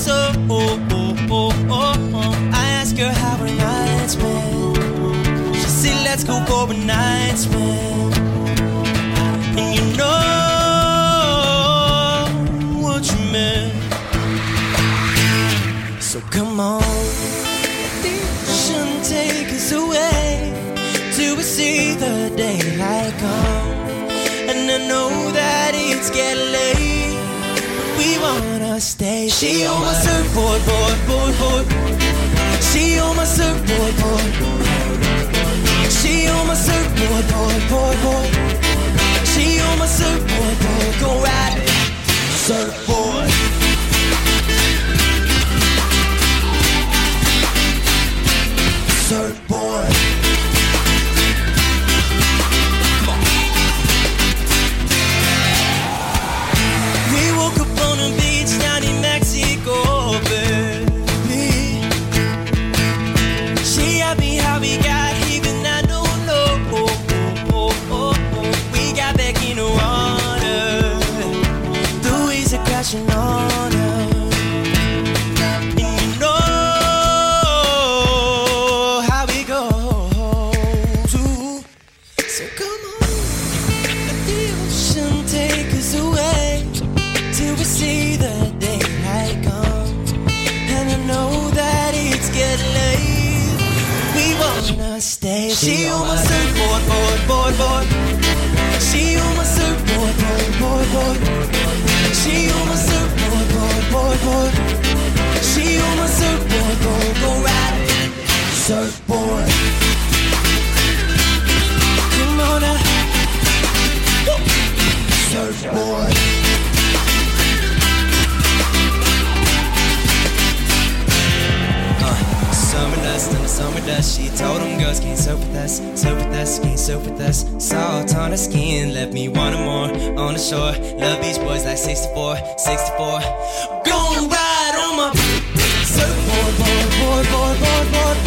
so. I ask her how her night's been. She said, let's go for a night spin. And you know what you meant. So come on, shouldn't take us away till we see the daylight come. And I know that it's getting late, but we wanna stay. She on my surfboard, board, board, board. She on my surfboard, board. She on my surfboard, board, board, board. She on my surfboard, board. Go ride it, surfboard. Surfboard. Come on. We woke up on a beach down in Mexico, baby. She asked me how we got here, and I don't know. We got back in the water, the waves are crashing on us. Stay. She on my surfboard, board, board, board. She on my surfboard, board, board, board. She on my surfboard, board, board, board. She on my surfboard, board, go ride it, surfboard. Come on now, surfboard. Summer dust and the summer dust. She told them girls can't surf with us, surf with us, can't surf with us. Salt on her skin, left me wanting more on the shore. Love Beach Boys like 64, 64. Gon' ride on my surfboard, board, board, board, board, board.